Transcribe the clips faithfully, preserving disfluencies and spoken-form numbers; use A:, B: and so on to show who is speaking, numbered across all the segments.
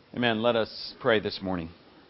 A: Amen. Let us pray this morning.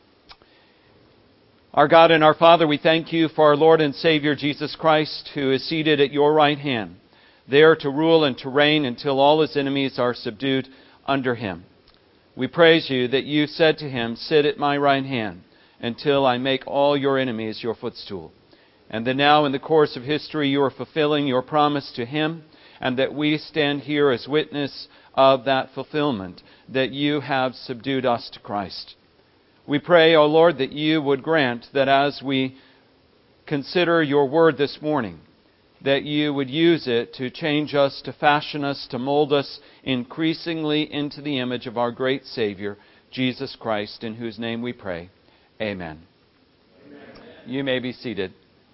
A: Our God and our Father, we thank you for our Lord and Savior Jesus Christ, who is seated at your right hand, there to rule and to reign until all his enemies are subdued under him. We praise you that you said to him, "Sit at my right hand until I make all your enemies your footstool." And that now in the course of history you are fulfilling your promise to him, and that we stand here as witness of that fulfillment, that you have subdued us to Christ. We pray, O Lord, that you would grant that as we consider your word this morning, that you would use it to change us, to fashion us, to mold us increasingly into the image of our great Savior, Jesus Christ, in whose name we pray. Amen. Amen. You may be seated.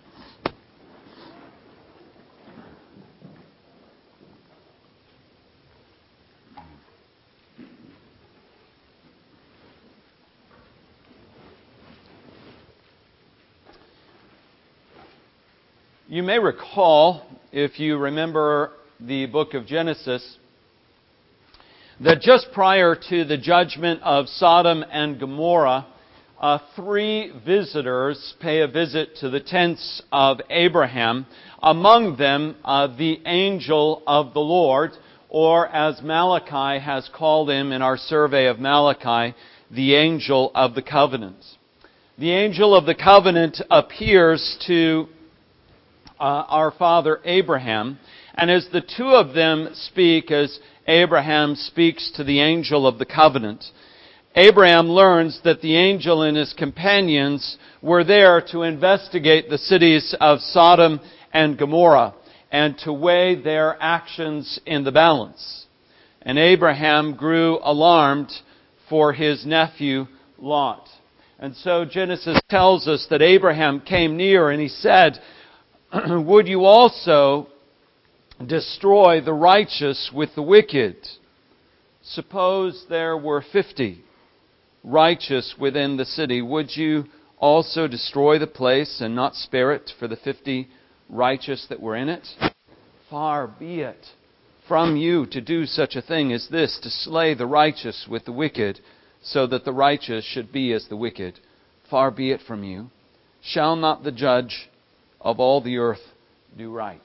A: You may recall, if you remember the book of Genesis, that just prior to the judgment of Sodom and Gomorrah, uh, three visitors pay a visit to the tents of Abraham. Among them, uh, the angel of the Lord, or as Malachi has called him in our survey of Malachi, the angel of the covenant. The angel of the covenant appears to Uh, our father Abraham, and as the two of them speak, as Abraham speaks to the angel of the covenant, Abraham learns that the angel and his companions were there to investigate the cities of Sodom and Gomorrah and to weigh their actions in the balance. And Abraham grew alarmed for his nephew Lot. And so Genesis tells us that Abraham came near and he said, "Would you also destroy the righteous with the wicked? Suppose there were fifty righteous within the city. Would you also destroy the place and not spare it for the fifty righteous that were in it? Far be it from you to do such a thing as this, to slay the righteous with the wicked, so that the righteous should be as the wicked. Far be it from you. Shall not the judge of all the earth do right?"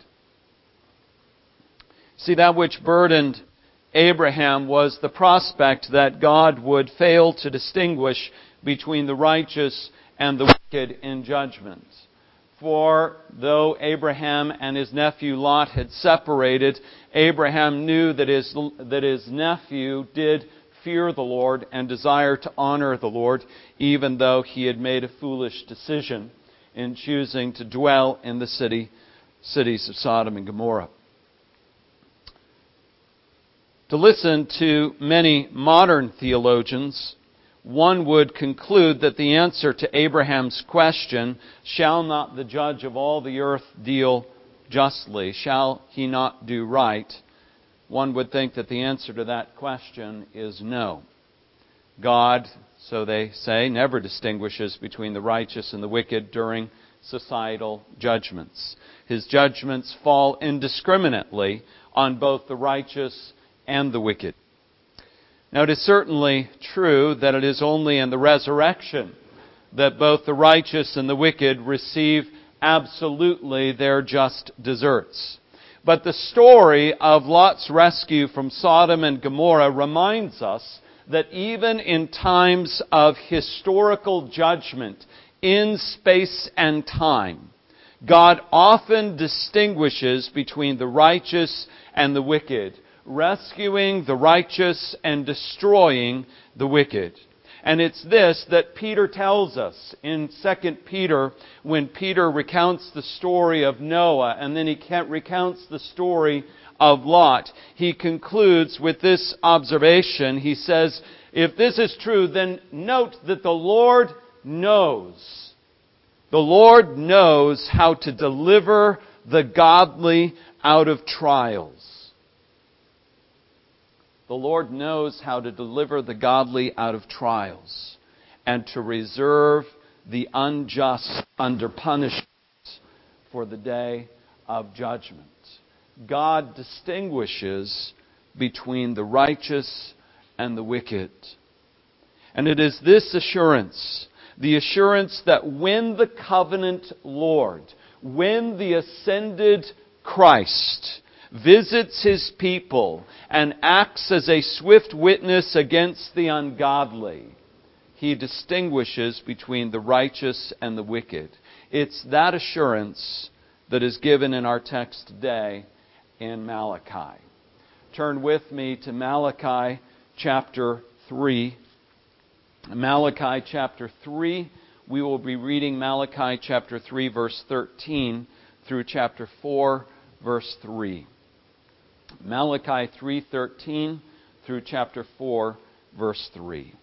A: See, that which burdened Abraham was the prospect that God would fail to distinguish between the righteous and the wicked in judgment. For though Abraham and his nephew Lot had separated, Abraham knew that his, that his nephew did fear the Lord and desire to honor the Lord, even though he had made a foolish decision in choosing to dwell in the city, cities of Sodom and Gomorrah. To listen to many modern theologians, one would conclude that the answer to Abraham's question, "Shall not the judge of all the earth deal justly? Shall he not do right?" One would think that the answer to that question is no. God, so they say, never distinguishes between the righteous and the wicked during societal judgments. His judgments fall indiscriminately on both the righteous and the wicked. Now, it is certainly true that it is only in the resurrection that both the righteous and the wicked receive absolutely their just deserts. But the story of Lot's rescue from Sodom and Gomorrah reminds us that even in times of historical judgment in space and time, God often distinguishes between the righteous and the wicked, rescuing the righteous and destroying the wicked. And it's this that Peter tells us in Second Peter, when Peter recounts the story of Noah and then he recounts the story of Lot. He concludes with this observation. He says, if this is true, then note that the Lord knows. The Lord knows how to deliver the godly out of trials. The Lord knows how to deliver the godly out of trials and to reserve the unjust under punishment for the day of judgment. God distinguishes between the righteous and the wicked. And it is this assurance, the assurance that when the covenant Lord, when the ascended Christ visits His people and acts as a swift witness against the ungodly, He distinguishes between the righteous and the wicked. It's that assurance that is given in our text today in Malachi. Turn with me to Malachi chapter three. Malachi chapter three. We will be reading Malachi chapter three, verse thirteen, through chapter four, verse three. Malachi three thirteen through chapter four, verse three.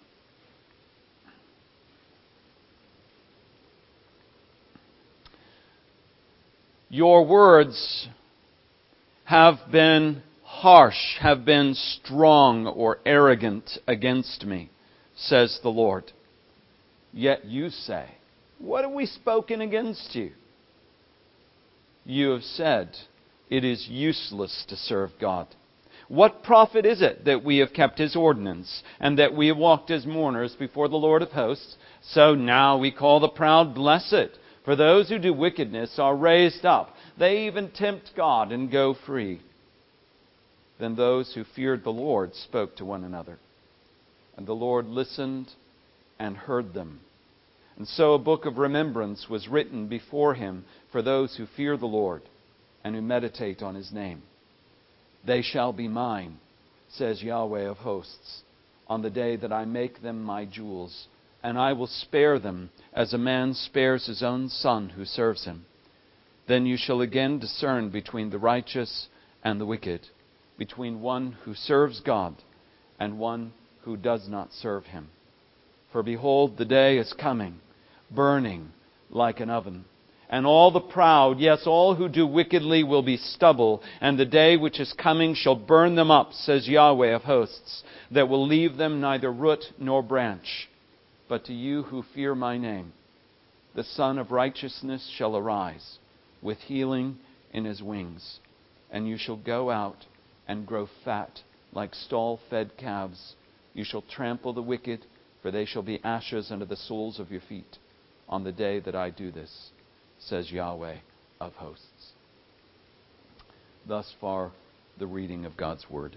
A: Your words have been harsh, have been strong or arrogant against me, says the Lord. Yet you say, what have we spoken against you? You have said, it is useless to serve God. What profit is it that we have kept His ordinance, and that we have walked as mourners before the Lord of hosts? So now we call the proud blessed. For those who do wickedness are raised up. They even tempt God and go free. Then those who feared the Lord spoke to one another. And the Lord listened and heard them. And so a book of remembrance was written before Him for those who fear the Lord and who meditate on His name. They shall be mine, says Yahweh of hosts, on the day that I make them my jewels. And I will spare them as a man spares his own son who serves him. Then you shall again discern between the righteous and the wicked, between one who serves God and one who does not serve Him. For behold, the day is coming, burning like an oven. And all the proud, yes, all who do wickedly will be stubble, and the day which is coming shall burn them up, says Yahweh of hosts, that will leave them neither root nor branch. But to you who fear my name, the Son of Righteousness shall arise, with healing in His wings. And you shall go out and grow fat like stall-fed calves. You shall trample the wicked, for they shall be ashes under the soles of your feet on the day that I do this, says Yahweh of hosts. Thus far, the reading of God's Word.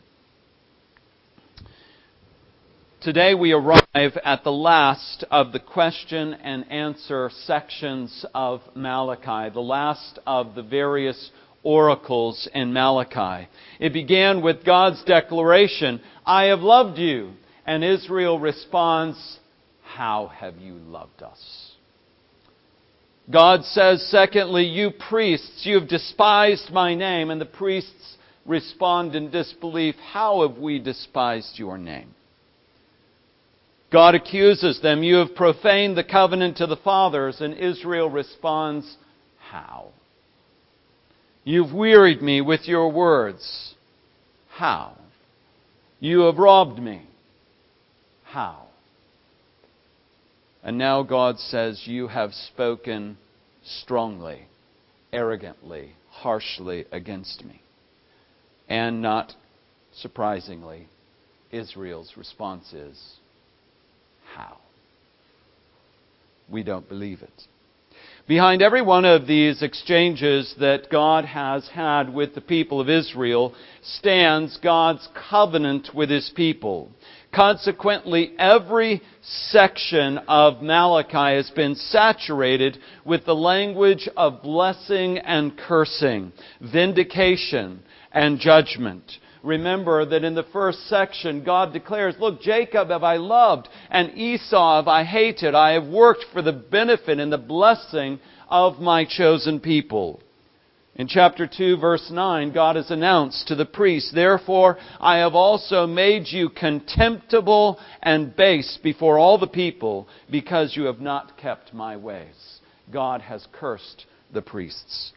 A: Today we arrive at the last of the question and answer sections of Malachi, the last of the various oracles in Malachi. It began with God's declaration, I have loved you. And Israel responds, how have you loved us? God says, secondly, you priests, you have despised my name. And the priests respond in disbelief, how have we despised your name? God accuses them, you have profaned the covenant of the fathers, and Israel responds, how? You've wearied me with your words. How? You have robbed me. How? And now God says, you have spoken strongly, arrogantly, harshly against me. And not surprisingly, Israel's response is, how? We don't believe it. Behind every one of these exchanges that God has had with the people of Israel stands God's covenant with His people. Consequently, every section of Malachi has been saturated with the language of blessing and cursing, vindication and judgment. Remember that in the first section, God declares, look, Jacob have I loved, and Esau have I hated. I have worked for the benefit and the blessing of my chosen people. In chapter two, verse nine, God has announced to the priests, therefore I have also made you contemptible and base before all the people, because you have not kept my ways. God has cursed the priests.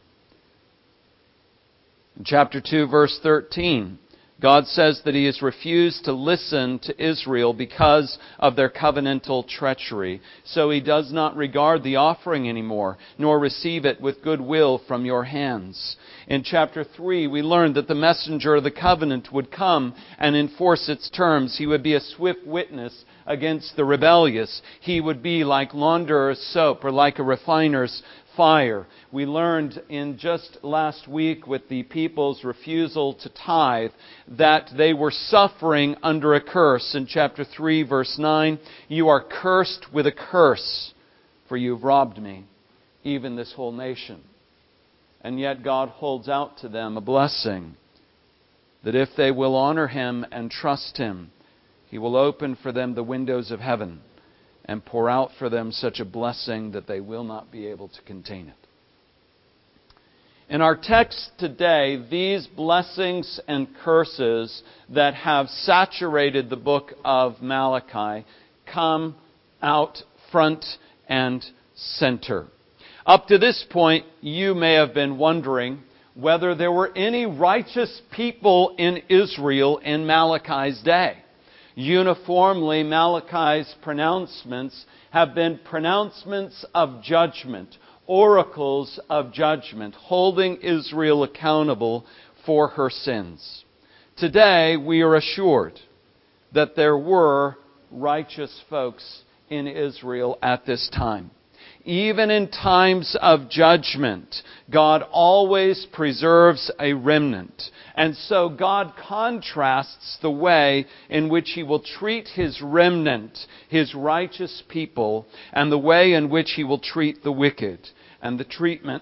A: In chapter two, verse thirteen, God says that He has refused to listen to Israel because of their covenantal treachery. So He does not regard the offering anymore, nor receive it with good will from your hands. In chapter three, we learned that the messenger of the covenant would come and enforce its terms. He would be a swift witness against the rebellious. He would be like launderer's soap or like a refiner's fire. We learned in just last week with the people's refusal to tithe that they were suffering under a curse. In chapter three, verse nine, "You are cursed with a curse, for you have robbed me, even this whole nation." And yet God holds out to them a blessing, that if they will honor Him and trust Him, He will open for them the windows of heaven and pour out for them such a blessing that they will not be able to contain it. In our text today, these blessings and curses that have saturated the book of Malachi come out front and center. Up to this point, you may have been wondering whether there were any righteous people in Israel in Malachi's day. Uniformly, Malachi's pronouncements have been pronouncements of judgment, oracles of judgment, holding Israel accountable for her sins. Today, we are assured that there were righteous folks in Israel at this time. Even in times of judgment, God always preserves a remnant. And so God contrasts the way in which He will treat His remnant, His righteous people, and the way in which He will treat the wicked. And the treatment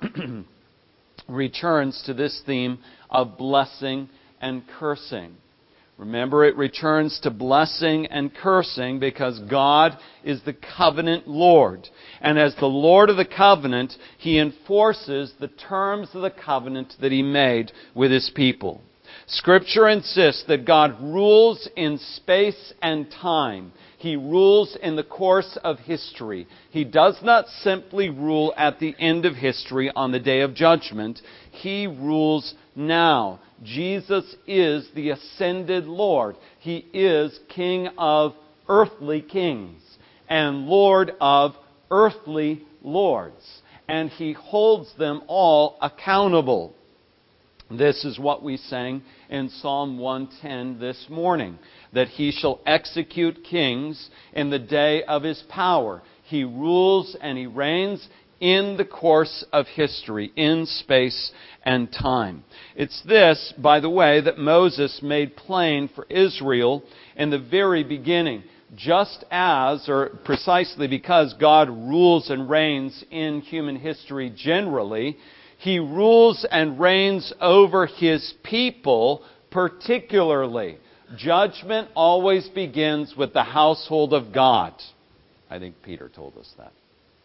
A: returns to this theme of blessing and cursing. Remember, it returns to blessing and cursing because God is the covenant Lord. And as the Lord of the covenant, He enforces the terms of the covenant that He made with His people. Scripture insists that God rules in space and time. He rules in the course of history. He does not simply rule at the end of history on the day of judgment. He rules now. Jesus is the ascended Lord. He is King of earthly kings and Lord of earthly lords. And He holds them all accountable. This is what we sang in Psalm one ten this morning, that He shall execute kings in the day of His power. He rules and He reigns in the course of history, in space and time. It's this, by the way, that Moses made plain for Israel in the very beginning. Just as, or precisely because God rules and reigns in human history generally, He rules and reigns over His people particularly. Judgment always begins with the household of God. I think Peter told us that.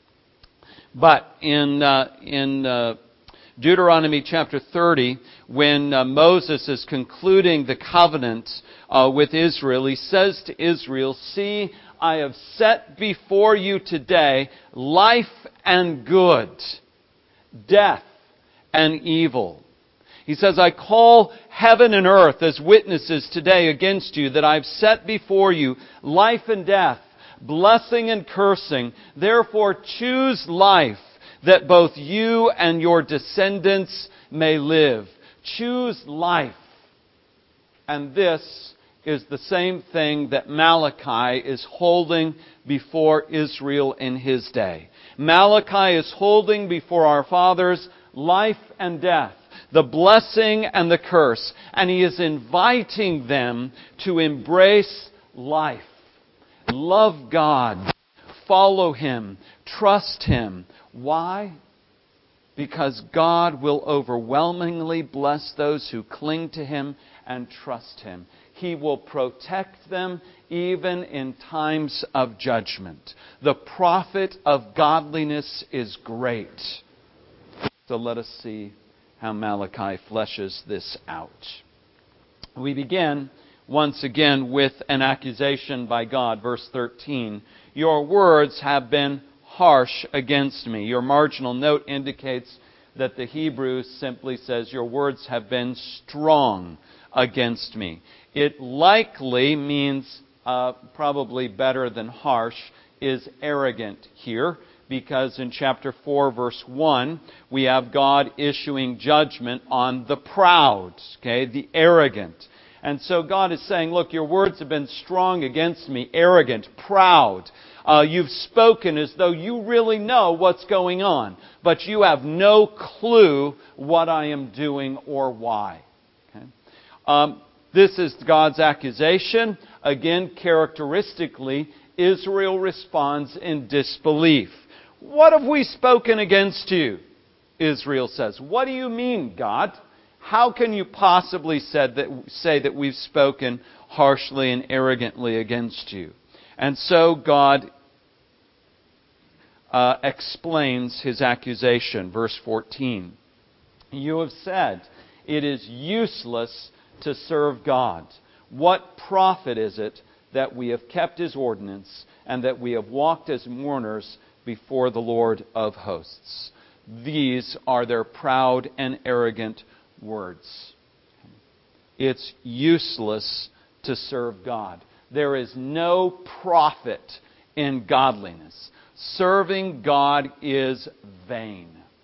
A: But in uh, in uh, Deuteronomy chapter thirty, when uh, Moses is concluding the covenant uh, with Israel, he says to Israel, "See, I have set before you today life and good, death and evil." He says, "I call heaven and earth as witnesses today against you that I've set before you life and death, blessing and cursing. Therefore choose life, that both you and your descendants may live." Choose life. And this is the same thing that Malachi is holding before Israel in his day. Malachi is holding before our fathers life and death, the blessing and the curse. And he is inviting them to embrace life. Love God. Follow Him. Trust Him. Why? Because God will overwhelmingly bless those who cling to Him and trust Him. He will protect them even in times of judgment. The profit of godliness is great. So let us see how Malachi fleshes this out. We begin once again with an accusation by God. Verse thirteen, "Your words have been harsh against me." Your marginal note indicates that the Hebrew simply says, "Your words have been strong against me." It likely means, uh, probably better than harsh, is arrogant here, because in chapter four, verse one, we have God issuing judgment on the proud, okay, the arrogant. And so God is saying, look, your words have been strong against me, arrogant, proud. Uh, you've spoken as though you really know what's going on, but you have no clue what I am doing or why. Okay? Um, this is God's accusation. Again, characteristically, Israel responds in disbelief. What have we spoken against you? Israel says. What do you mean, God? How can you possibly said that, say that we've spoken harshly and arrogantly against you? And so God uh, explains His accusation. Verse fourteen. You have said, it is useless to serve God. What profit is it that we have kept His ordinance and that we have walked as mourners before the Lord of hosts? These are their proud and arrogant words. It's useless to serve God. There is no profit in godliness. Serving God is vain.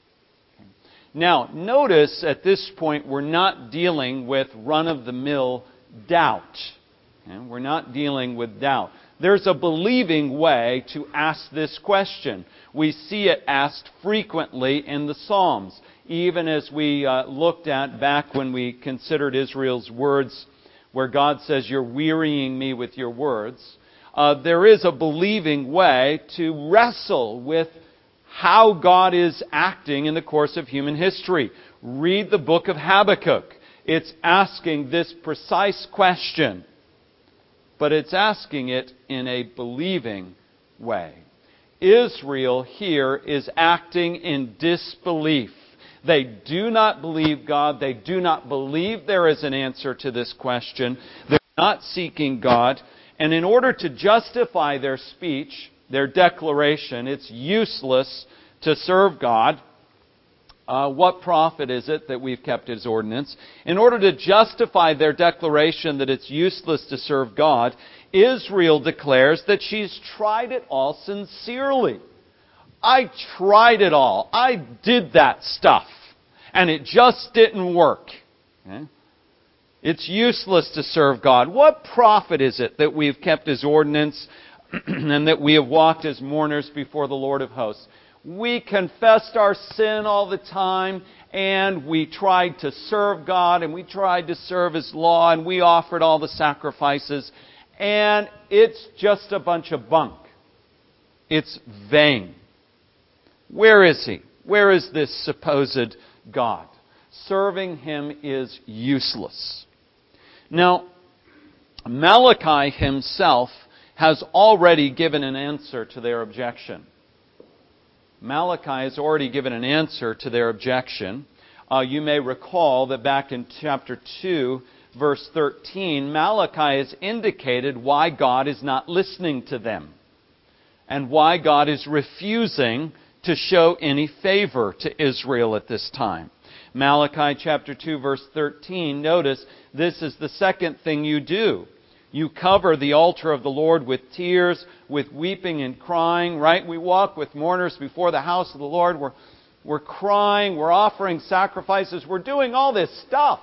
A: Now, notice at this point we're not dealing with run-of-the-mill doubt. We're not dealing with doubt. There's a believing way to ask this question. We see it asked frequently in the Psalms. Even as we uh, looked at back when we considered Israel's words, where God says, you're wearying me with your words, uh, there is a believing way to wrestle with how God is acting in the course of human history. Read the book of Habakkuk. It's asking this precise question, but it's asking it in a believing way. Israel here is acting in disbelief. They do not believe God. They do not believe there is an answer to this question. They're not seeking God. And in order to justify their speech, their declaration, it's useless to serve God. Uh, what profit is it that we've kept His ordinance? In order to justify their declaration that it's useless to serve God, Israel declares that she's tried it all sincerely. I tried it all. I did that stuff. And it just didn't work. Okay? It's useless to serve God. What profit is it that we've kept His ordinance and that we have walked as mourners before the Lord of hosts? We confessed our sin all the time, and we tried to serve God, and we tried to serve His law, and we offered all the sacrifices, and it's just a bunch of bunk. It's vain. Where is He? Where is this supposed God? Serving Him is useless. Now, Malachi himself has already given an answer to their objection. Malachi has already given an answer to their objection. Uh, you may recall that back in chapter two, verse thirteen, Malachi has indicated why God is not listening to them and why God is refusing to show any favor to Israel at this time. Malachi chapter two, verse thirteen, notice this is the second thing you do. You cover the altar of the Lord with tears, with weeping and crying, right? We walk with mourners before the house of the Lord. We're, we're crying, we're offering sacrifices, we're doing all this stuff.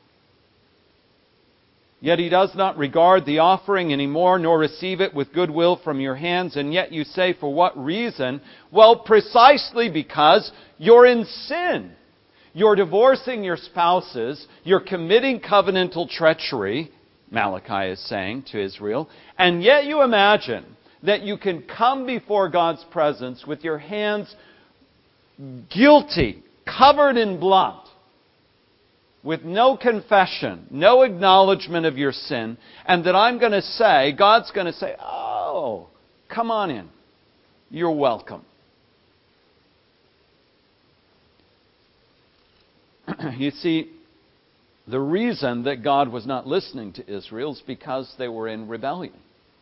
A: Yet He does not regard the offering anymore, nor receive it with goodwill from your hands. And yet you say, for what reason? Well, precisely because you're in sin. You're divorcing your spouses. You're committing covenantal treachery, Malachi is saying to Israel. And yet you imagine that you can come before God's presence with your hands guilty, covered in blood, with no confession, no acknowledgement of your sin, and that I'm going to say, God's going to say, oh, come on in. You're welcome. You see, the reason that God was not listening to Israel is because they were in rebellion.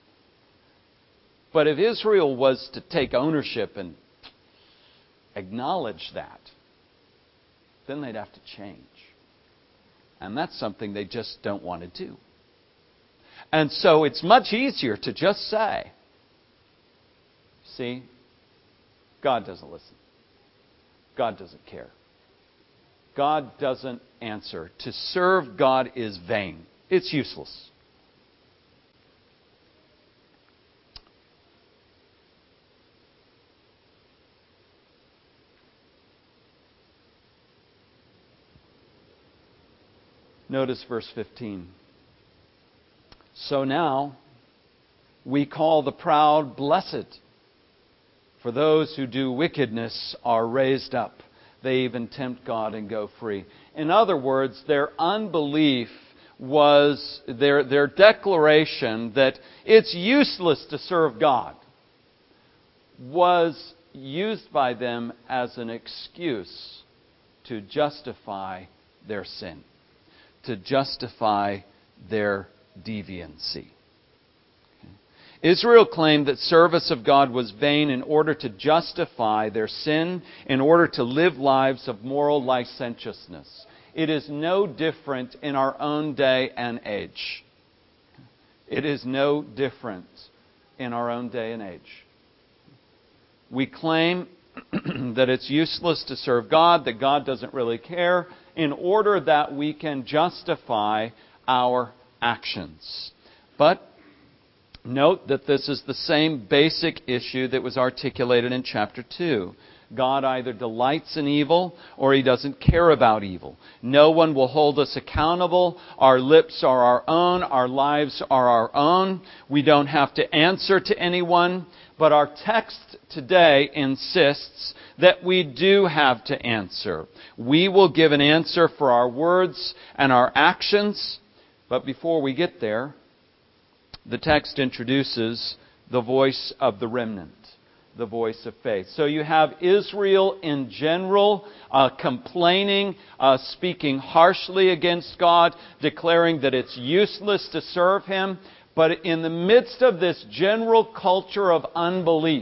A: But if Israel was to take ownership and acknowledge that, then they'd have to change. And that's something they just don't want to do. And so it's much easier to just say, see, God doesn't listen. God doesn't care. God doesn't answer. To serve God is vain. it's useless. Notice verse fifteen. So now we call the proud blessed, for those who do wickedness are raised up. They even tempt God and go free. In other words, their unbelief was their, their declaration that it's useless to serve God was used by them as an excuse to justify their sin, to justify their deviancy. Israel claimed that service of God was vain in order to justify their sin, in order to live lives of moral licentiousness. It is no different in our own day and age. It is no different in our own day and age. We claim that it's useless to serve God, that God doesn't really care, in order that we can justify our actions. But note that this is the same basic issue that was articulated in chapter two. God either delights in evil or He doesn't care about evil. No one will hold us accountable. Our lips are our own. Our lives are our own. We don't have to answer to anyone. But our text today insists that we do have to answer. We will give an answer for our words and our actions. But before we get there, the text introduces the voice of the remnant, the voice of faith. So you have Israel in general uh, complaining, uh, speaking harshly against God, declaring that it's useless to serve Him. But in the midst of this general culture of unbelief,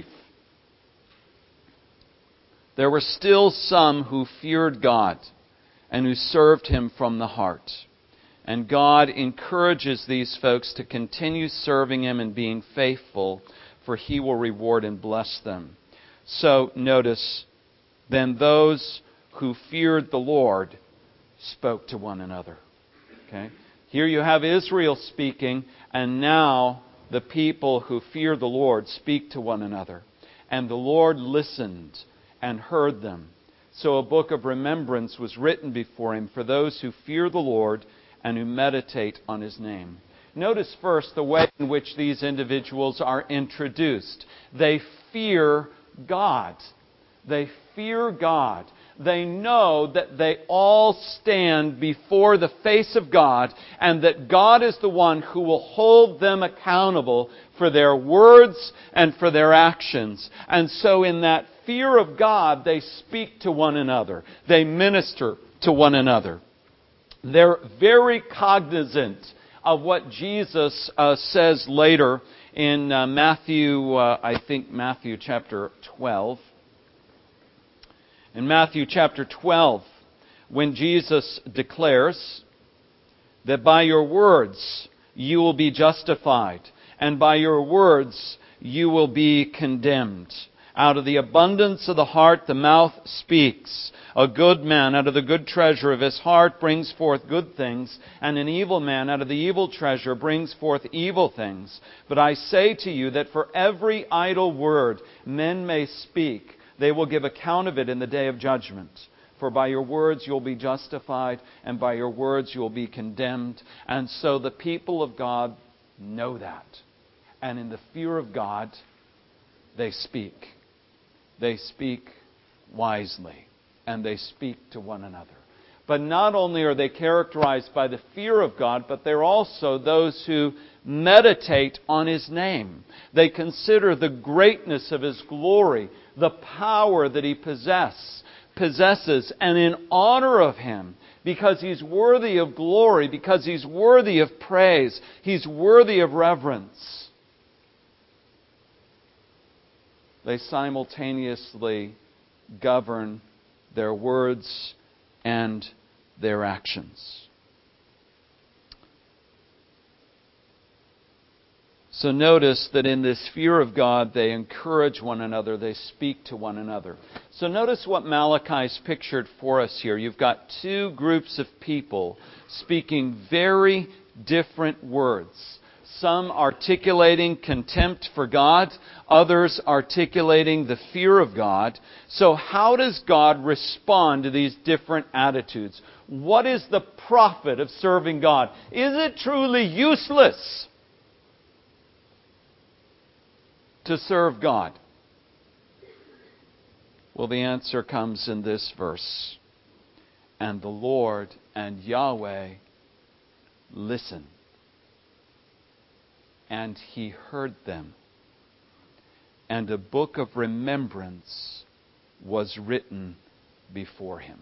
A: there were still some who feared God and who served Him from the heart. And God encourages these folks to continue serving Him and being faithful, for He will reward and bless them. So notice, then those who feared the Lord spoke to one another. Okay? Here you have Israel speaking, and now the people who fear the Lord speak to one another. And the Lord listened and heard them. So a book of remembrance was written before Him for those who fear the Lord and who meditate on His name. Notice first the way in which these individuals are introduced. They fear God. They fear God. They know that they all stand before the face of God and that God is the one who will hold them accountable for their words and for their actions. And so in that fear of God, they speak to one another. They minister to one another. They're very cognizant of what Jesus uh, says later in uh, Matthew, uh, I think Matthew chapter twelve. In Matthew chapter twelve, when Jesus declares that by your words you will be justified, and by your words you will be condemned. Out of the abundance of the heart the mouth speaks. A good man out of the good treasure of his heart brings forth good things, and an evil man out of the evil treasure brings forth evil things. But I say to you that for every idle word men may speak, they will give account of it in the day of judgment. For by your words you will be justified, and by your words you will be condemned. And so the people of God know that. And in the fear of God, they speak. They speak wisely, and they speak to one another. But not only are they characterized by the fear of God, but they're also those who meditate on His name. They consider the greatness of His glory, the power that He possess, possesses, and in honor of Him, because He's worthy of glory, because He's worthy of praise, He's worthy of reverence. They simultaneously govern their words and their actions. So notice that in this fear of God, they encourage one another, they speak to one another. So notice what Malachi's pictured for us here. You've got two groups of people speaking very different words. Some articulating contempt for God, others articulating the fear of God. So how does God respond to these different attitudes? What is the profit of serving God? Is it truly useless to serve God? Well, the answer comes in this verse. And the Lord and Yahweh listened. And He heard them. And a book of remembrance was written before Him.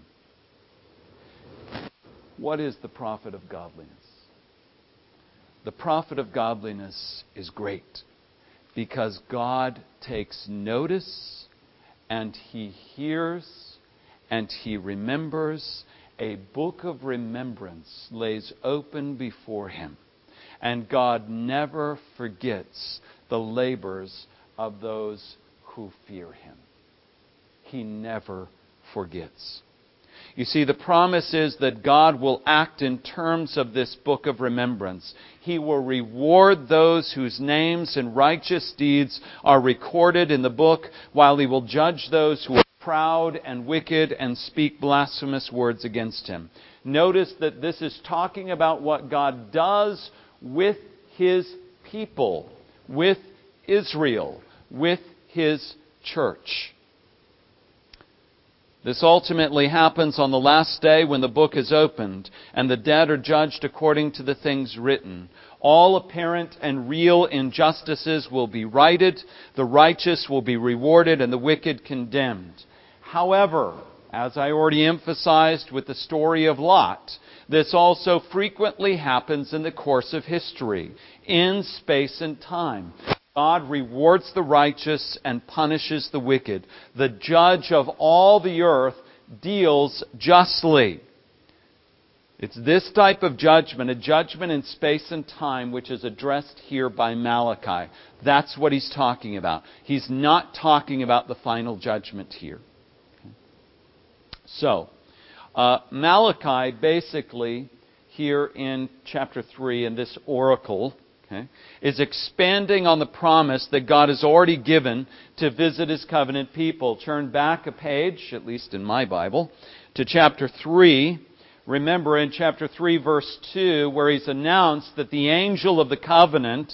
A: What is the profit of godliness? The profit of godliness is great because God takes notice and He hears and He remembers. A book of remembrance lays open before Him. And God never forgets the labors of those who fear Him. He never forgets. You see, the promise is that God will act in terms of this book of remembrance. He will reward those whose names and righteous deeds are recorded in the book, while He will judge those who are proud and wicked and speak blasphemous words against Him. Notice that this is talking about what God does with His people, with Israel, with His church. This ultimately happens on the last day when the book is opened and the dead are judged according to the things written. All apparent and real injustices will be righted, the righteous will be rewarded, and the wicked condemned. However, as I already emphasized with the story of Lot, this also frequently happens in the course of history, in space and time. God rewards the righteous and punishes the wicked. The judge of all the earth deals justly. It's this type of judgment, a judgment in space and time, which is addressed here by Malachi. That's what he's talking about. He's not talking about the final judgment here. So, uh, Malachi basically, here in chapter three, in this oracle, okay, is expanding on the promise that God has already given to visit His covenant people. Turn back a page, at least in my Bible, to chapter three. Remember in chapter three, verse two, where He's announced that the angel of the covenant,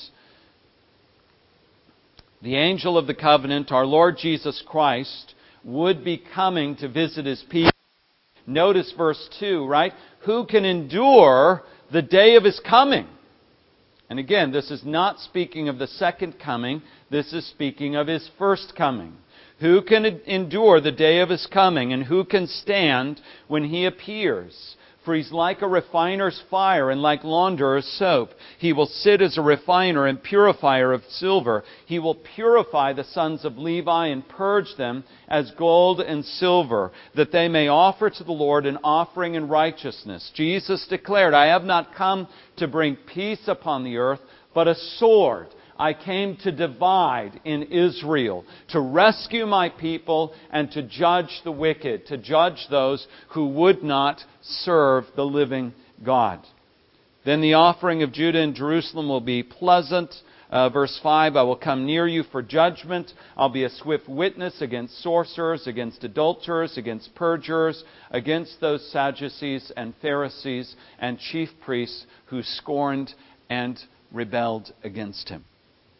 A: the angel of the covenant, our Lord Jesus Christ, would be coming to visit His people. Notice verse two, right? Who can endure the day of His coming? And again, this is not speaking of the second coming. This is speaking of His first coming. Who can endure the day of His coming? And who can stand when He appears? For He's like a refiner's fire and like launderer's soap. He will sit as a refiner and purifier of silver. He will purify the sons of Levi and purge them as gold and silver, that they may offer to the Lord an offering in righteousness. Jesus declared, I have not come to bring peace upon the earth, but a sword. I came to divide in Israel, to rescue my people and to judge the wicked, to judge those who would not serve the living God. Then the offering of Judah and Jerusalem will be pleasant. Uh, verse five, I will come near you for judgment. I'll be a swift witness against sorcerers, against adulterers, against perjurers, against those Sadducees and Pharisees and chief priests who scorned and rebelled against Him.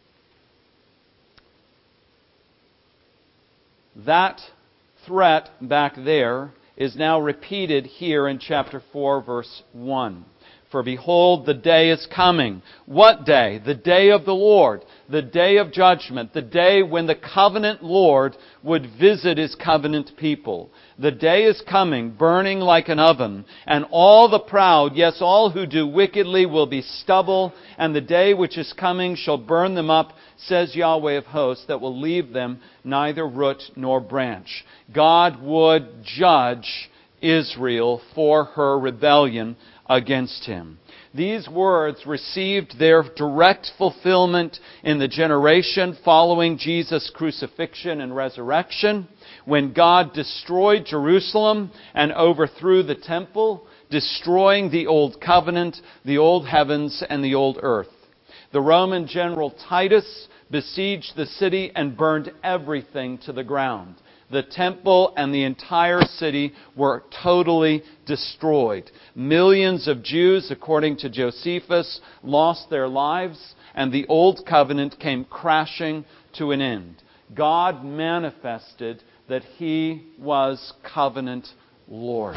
A: That threat back there is now repeated here in chapter four, verse one. For behold, the day is coming. What day? The day of the Lord. The day of judgment. The day when the covenant Lord would visit His covenant people. The day is coming, burning like an oven. And all the proud, yes, all who do wickedly, will be stubble. And the day which is coming shall burn them up, says Yahweh of hosts, that will leave them neither root nor branch. God would judge Israel for her rebellion against Him. These words received their direct fulfillment in the generation following Jesus' crucifixion and resurrection, when God destroyed Jerusalem and overthrew the temple destroying the old covenant, the old heavens, and the old earth. The Roman general Titus besieged the city and burned everything to the ground. The temple and the entire city were totally destroyed. Millions of Jews, according to Josephus, lost their lives, and the old covenant came crashing to an end. God manifested that He was covenant Lord.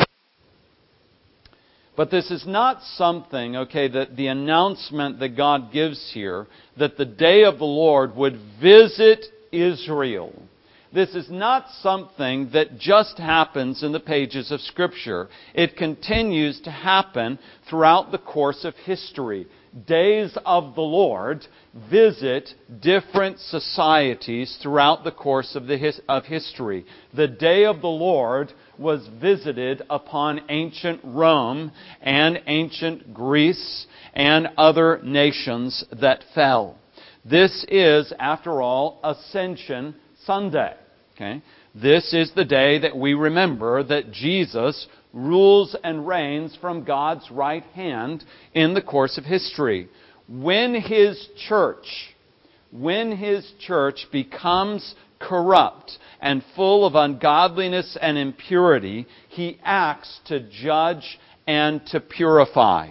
A: But this is not something, okay, that the announcement that God gives here, that the day of the Lord would visit Israel. This is not something that just happens in the pages of Scripture. It continues to happen throughout the course of history. Days of the Lord visit different societies throughout the course of, the his, of history. The day of the Lord was visited upon ancient Rome and ancient Greece and other nations that fell. This is, after all, Ascension Sunday. Okay? This is the day that we remember that Jesus rules and reigns from God's right hand in the course of history. When His church, when His church becomes corrupt and full of ungodliness and impurity, He acts to judge and to purify.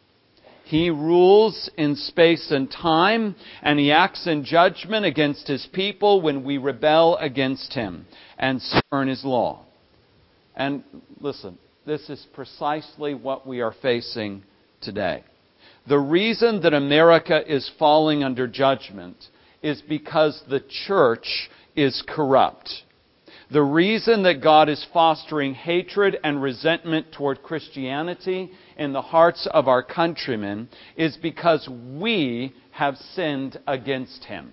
A: He rules in space and time, and He acts in judgment against His people when we rebel against Him and spurn His law. And listen, this is precisely what we are facing today. The reason that America is falling under judgment is because the church is corrupt. The reason that God is fostering hatred and resentment toward Christianity in the hearts of our countrymen is because we have sinned against Him.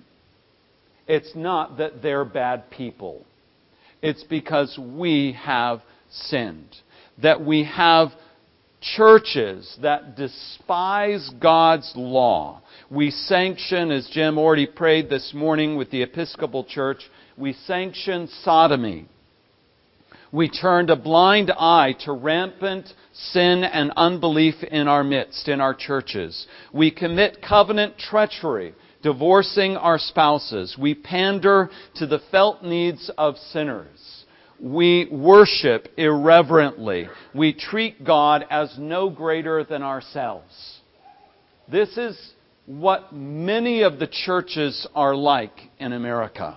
A: It's not that they're bad people. It's because we have sinned. That we have churches that despise God's law. We sanction, as Jim already prayed this morning with the Episcopal Church, we sanction sodomy. We turned a blind eye to rampant sin and unbelief in our midst, in our churches. We commit covenant treachery, divorcing our spouses. We pander to the felt needs of sinners. We worship irreverently. We treat God as no greater than ourselves. This is what many of the churches are like in America.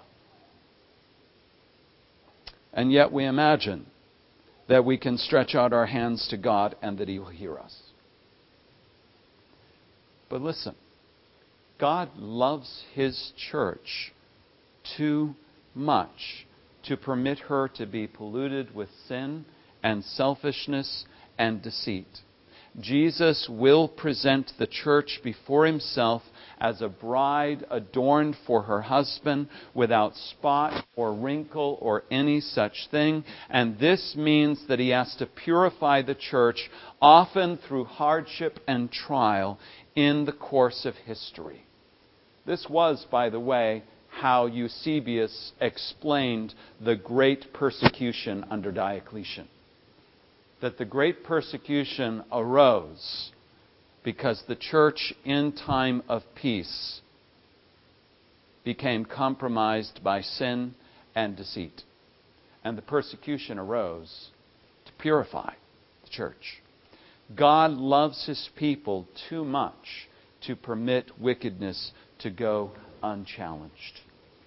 A: And yet we imagine that we can stretch out our hands to God and that He will hear us. But listen, God loves His church too much to permit her to be polluted with sin and selfishness and deceit. Jesus will present the church before Himself as a bride adorned for her husband without spot or wrinkle or any such thing. And this means that He has to purify the church, often through hardship and trial, in the course of history. This was, by the way, how Eusebius explained the great persecution under Diocletian. That the great persecution arose because the church in time of peace became compromised by sin and deceit. And the persecution arose to purify the church. God loves His people too much to permit wickedness to go unchallenged.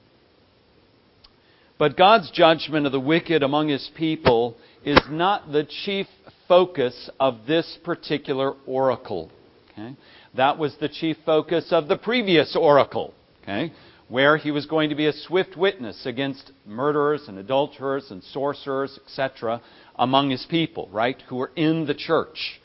A: But God's judgment of the wicked among His people is not the chief focus of this particular oracle. Okay? That was the chief focus of the previous oracle, okay? Where He was going to be a swift witness against murderers and adulterers and sorcerers, et cetera, among His people, right, who were in the church.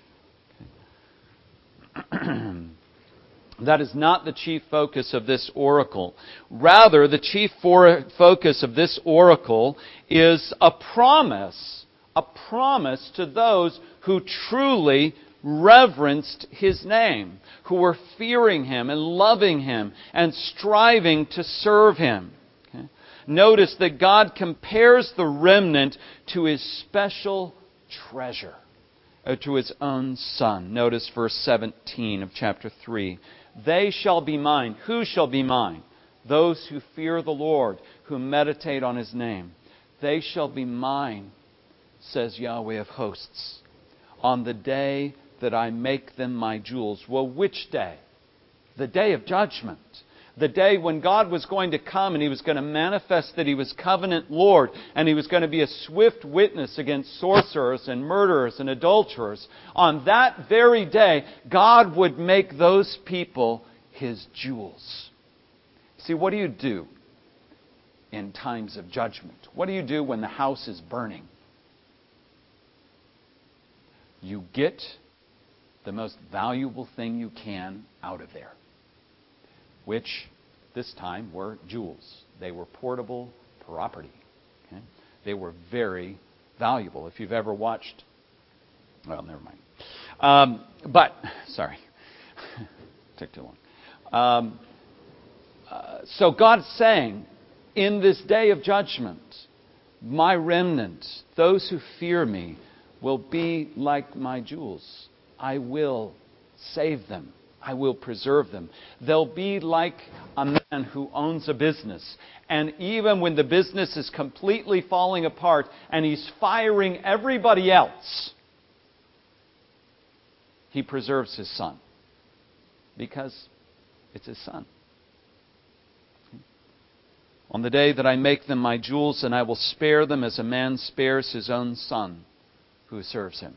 A: Okay. That is not the chief focus of this oracle. Rather, the chief for- focus of this oracle is a promise, a promise to those who truly reverenced His name, who were fearing Him and loving Him and striving to serve Him. Okay? Notice that God compares the remnant to His special treasure. uh, to his own son. Notice verse seventeen of chapter three. They shall be mine. Who shall be mine? Those who fear the Lord, who meditate on His name. They shall be mine, says Yahweh of hosts, on the day that I make them my jewels. Well, which day? The day of judgment. The day when God was going to come and He was going to manifest that He was covenant Lord, and He was going to be a swift witness against sorcerers and murderers and adulterers. On that very day, God would make those people His jewels. See, what do you do in times of judgment? What do you do when the house is burning? You get the most valuable thing you can out of there, which this time were jewels. They were portable property. Okay? They were very valuable. If you've ever watched, well, never mind. Um, but, sorry, took too long. Um, uh, so God's saying, in this day of judgment, my remnant, those who fear me, will be like my jewels. I will save them. I will preserve them. They'll be like a man who owns a business. And even when the business is completely falling apart and he's firing everybody else, he preserves his son. Because it's his son. On the day that I make them my jewels, and I will spare them as a man spares his own son who serves him.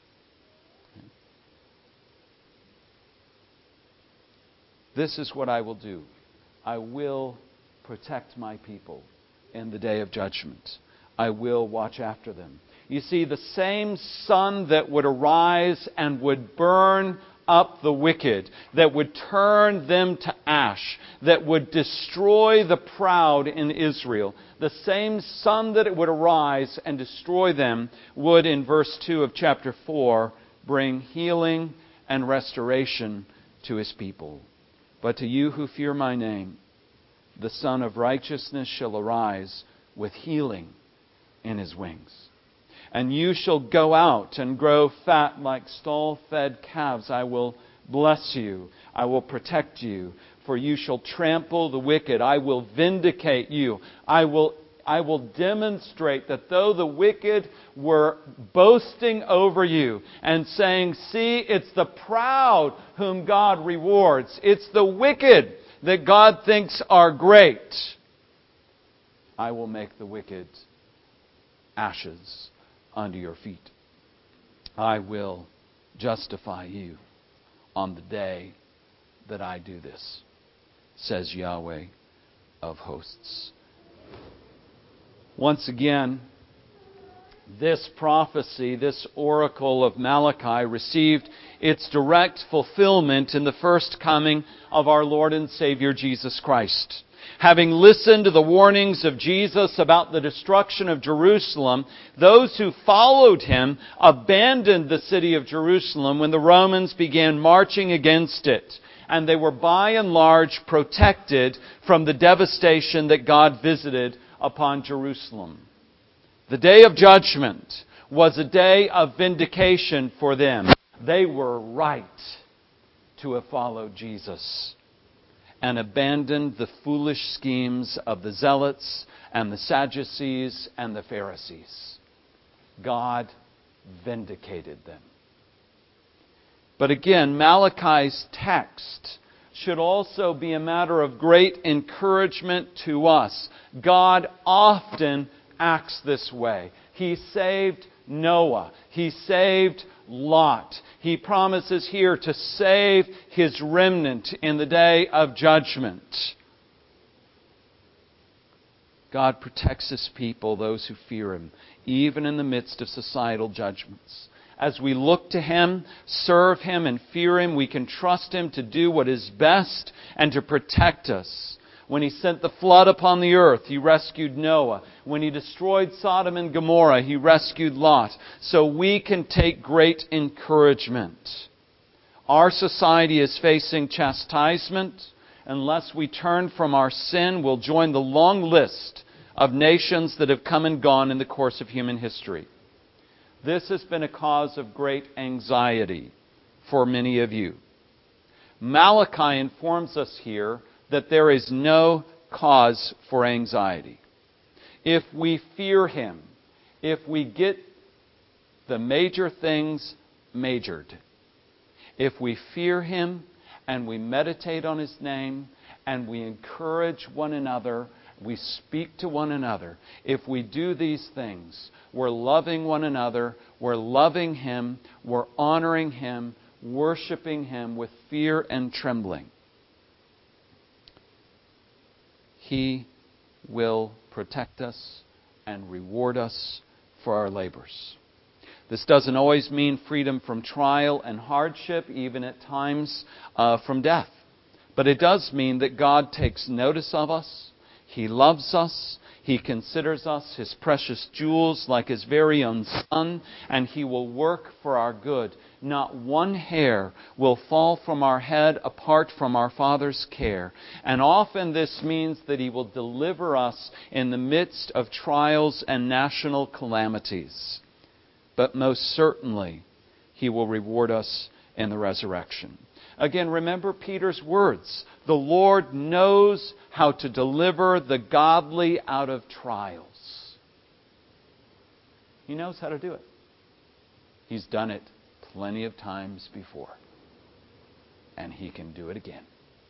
A: This is what I will do. I will protect my people in the day of judgment. I will watch after them. You see, the same sun that would arise and would burn up the wicked, that would turn them to ash, that would destroy the proud in Israel, the same sun that it would arise and destroy them would, in verse two of chapter four, bring healing and restoration to His people. But to you who fear my name, the Son of Righteousness shall arise with healing in His wings. And you shall go out and grow fat like stall-fed calves. I will bless you. I will protect you. For you shall trample the wicked. I will vindicate you. I will, I will demonstrate that though the wicked were boasting over you and saying, see, it's the proud whom God rewards. It's the wicked that God thinks are great. I will make the wicked ashes under your feet. I will justify you on the day that I do this, says Yahweh of hosts. Once again, this prophecy, this oracle of Malachi, received its direct fulfillment in the first coming of our Lord and Savior Jesus Christ. Having listened to the warnings of Jesus about the destruction of Jerusalem, those who followed Him abandoned the city of Jerusalem when the Romans began marching against it. And they were by and large protected from the devastation that God visited upon Jerusalem. The day of judgment was a day of vindication for them. They were right to have followed Jesus and abandoned the foolish schemes of the Zealots and the Sadducees and the Pharisees. God vindicated them. But again, Malachi's text should also be a matter of great encouragement to us. God often acts this way. He saved Noah. He saved Lot. He promises here to save His remnant in the day of judgment. God protects His people, those who fear Him, even in the midst of societal judgments. As we look to Him, serve Him, and fear Him, we can trust Him to do what is best and to protect us. When He sent the flood upon the earth, He rescued Noah. When He destroyed Sodom and Gomorrah, He rescued Lot. So we can take great encouragement. Our society is facing chastisement. Unless we turn from our sin, we'll join the long list of nations that have come and gone in the course of human history. This has been a cause of great anxiety for many of you. Malachi informs us here that there is no cause for anxiety. If we fear Him, if we get the major things majored, if we fear Him and we meditate on His name and we encourage one another, we speak to one another, if we do these things, we're loving one another, we're loving Him, we're honoring Him, worshiping Him with fear and trembling, He will protect us and reward us for our labors. This doesn't always mean freedom from trial and hardship, even at times uh, from death. But it does mean that God takes notice of us. He loves us. He considers us His precious jewels like His very own Son, and He will work for our good. Not one hair will fall from our head apart from our Father's care. And often this means that He will deliver us in the midst of trials and national calamities. But most certainly, He will reward us in the resurrection. Again, remember Peter's words. The Lord knows how to deliver the godly out of trials. He knows how to do it. He's done it plenty of times before. And He can do it again.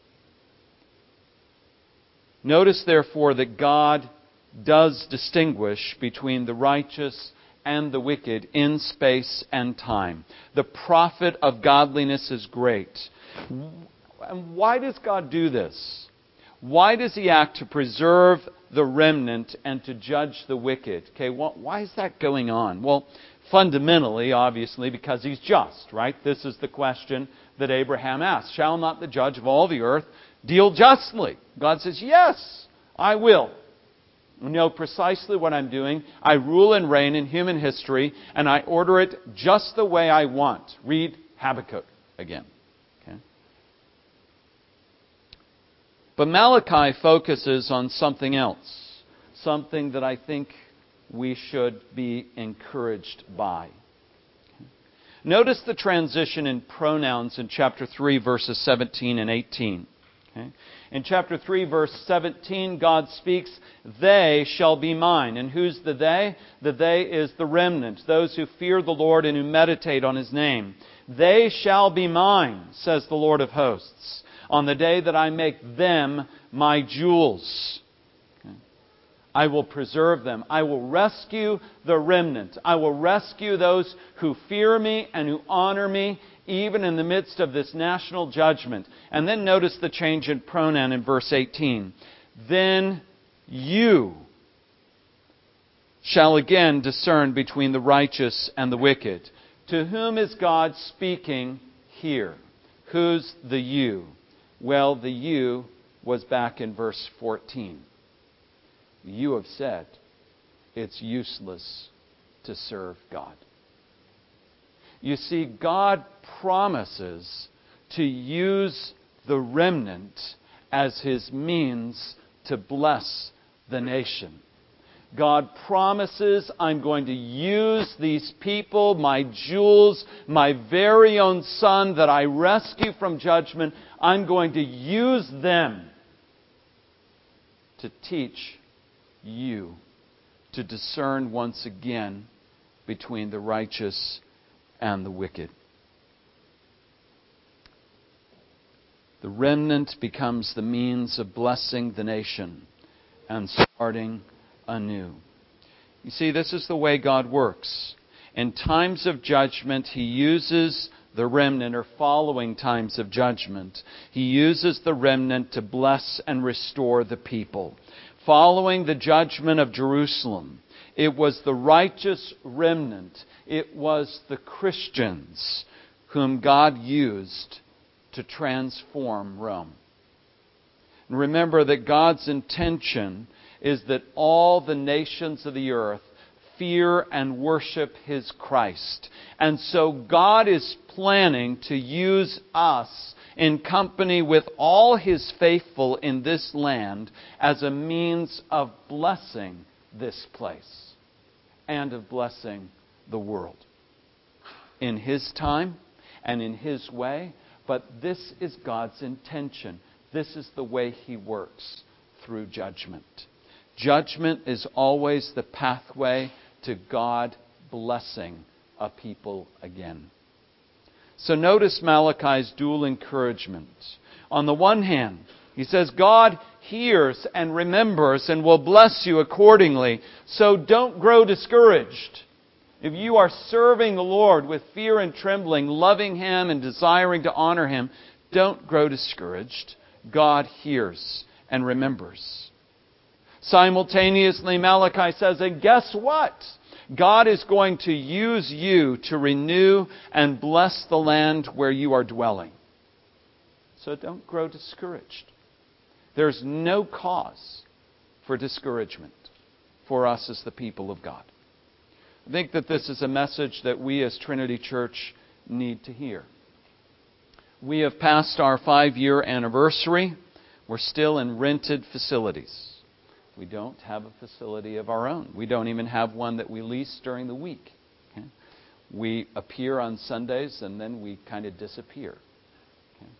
A: Notice, therefore, that God does distinguish between the righteous and the wicked in space and time. The profit of godliness is great. And why does God do this? Why does He act to preserve the remnant and to judge the wicked? Okay, why is that going on? Well, fundamentally, obviously, because He's just, right? This is the question that Abraham asked. Shall not the judge of all the earth deal justly? God says, yes, I will. You know precisely what I'm doing. I rule and reign in human history, and I order it just the way I want. Read Habakkuk again. Okay? But Malachi focuses on something else, something that I think we should be encouraged by. Okay? Notice the transition in pronouns in chapter three, verses seventeen and eighteen. Okay? In chapter three, verse seventeen, God speaks, "They shall be mine." And who's the they? The they is the remnant, those who fear the Lord and who meditate on His name. "They shall be mine," says the Lord of hosts, "on the day that I make them my jewels." Okay. I will preserve them. I will rescue the remnant. I will rescue those who fear Me and who honor Me, even in the midst of this national judgment. And then notice the change in pronoun in verse eighteen. "Then you shall again discern between the righteous and the wicked." To whom is God speaking here? Who's the you? Well, the you was back in verse fourteen. You have said it's useless to serve God. You see, God promises to use the remnant as His means to bless the nation. God promises, I'm going to use these people, my jewels, my very own Son that I rescue from judgment. I'm going to use them to teach you to discern once again between the righteous and the wicked. The remnant becomes the means of blessing the nation and starting anew. You see, this is the way God works. In times of judgment, He uses the remnant, or following times of judgment, He uses the remnant to bless and restore the people. Following the judgment of Jerusalem, it was the righteous remnant, it was the Christians whom God used to transform Rome. And remember that God's intention is that all the nations of the earth fear and worship His Christ. And so God is planning to use us in company with all His faithful in this land as a means of blessing this place and of blessing the world in His time and in His way. But this is God's intention. This is the way He works, through judgment. Judgment is always the pathway to God blessing a people again. So notice Malachi's dual encouragement. On the one hand, he says, God hears and remembers and will bless you accordingly. So don't grow discouraged. If you are serving the Lord with fear and trembling, loving Him and desiring to honor Him, don't grow discouraged. God hears and remembers. Simultaneously, Malachi says, and guess what? God is going to use you to renew and bless the land where you are dwelling. So don't grow discouraged. There's no cause for discouragement for us as the people of God. I think that this is a message that we as Trinity Church need to hear. We have passed our five-year anniversary. We're still in rented facilities. We don't have a facility of our own. We don't even have one that we lease during the week. Okay? We appear on Sundays and then we kind of disappear. Okay?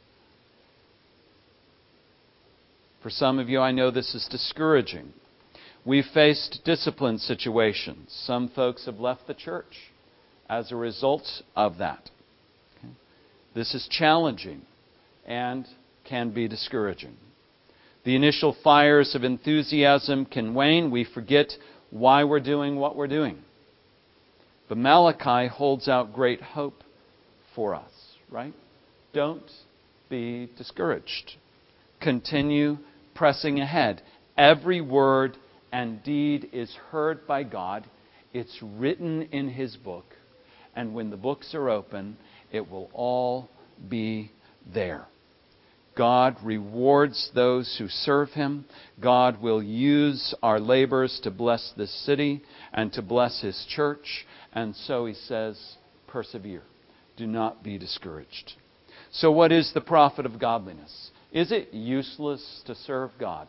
A: For some of you, I know this is discouraging. We've faced discipline situations. Some folks have left the church as a result of that. Okay? This is challenging and can be discouraging. The initial fires of enthusiasm can wane. We forget why we're doing what we're doing. But Malachi holds out great hope for us, right? Don't be discouraged. Continue pressing ahead. Every word and deed is heard by God. It's written in His book. And when the books are open, it will all be there. God rewards those who serve Him. God will use our labors to bless this city and to bless His church. And so He says, persevere. Do not be discouraged. So what is the profit of godliness? Is it useless to serve God?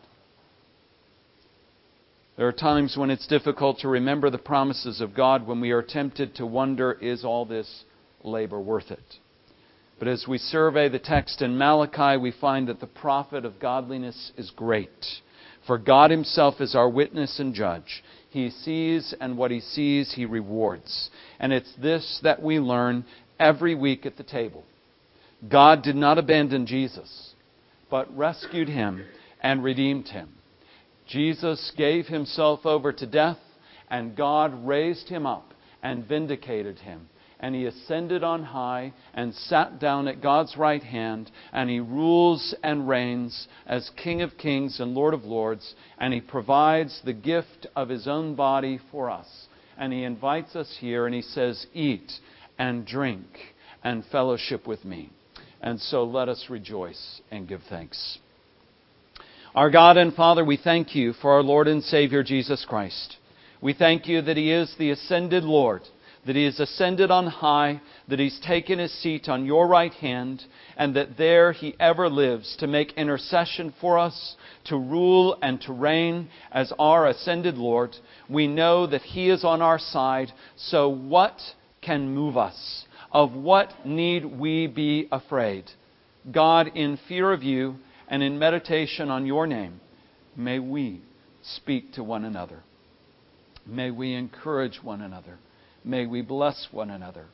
A: There are times when it's difficult to remember the promises of God, when we are tempted to wonder, is all this labor worth it? But as we survey the text in Malachi, we find that the profit of godliness is great. For God Himself is our witness and judge. He sees, and what He sees, He rewards. And it's this that we learn every week at the table. God did not abandon Jesus, but rescued Him and redeemed Him. Jesus gave Himself over to death, and God raised Him up and vindicated Him. And He ascended on high and sat down at God's right hand. And He rules and reigns as King of kings and Lord of lords. And He provides the gift of His own body for us. And He invites us here and He says, eat and drink and fellowship with me. And so let us rejoice and give thanks. Our God and Father, we thank You for our Lord and Savior Jesus Christ. We thank You that He is the ascended Lord, that He is ascended on high, that He's taken His seat on Your right hand, and that there He ever lives to make intercession for us, to rule and to reign as our ascended Lord. We know that He is on our side, so what can move us? Of what need we be afraid? God, in fear of You and in meditation on Your name, may we speak to one another. May we encourage one another. May we bless one another.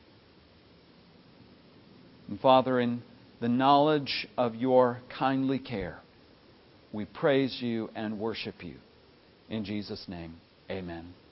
A: And Father, in the knowledge of Your kindly care, we praise You and worship You. In Jesus' name, amen.